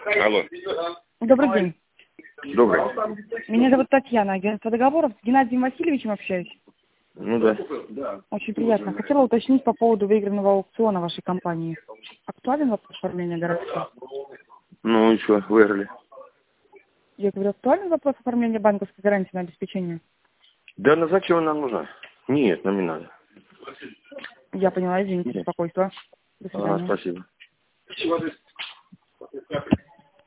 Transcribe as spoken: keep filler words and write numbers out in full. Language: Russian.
Алло. Добрый день. Добрый. Меня зовут Татьяна, агентство договоров. С Геннадием Васильевичем общаюсь. Ну да. Очень приятно. Хотела уточнить по поводу выигранного аукциона вашей компании. Актуален вопрос оформления гарантии? Ну и что, выиграли? Я говорю, актуален вопрос оформления банковской гарантии на обеспечение? Да ну зачем нам нужна? Нет, нам не надо. Я поняла, извините, беспокойство. До А, свидания. спасибо.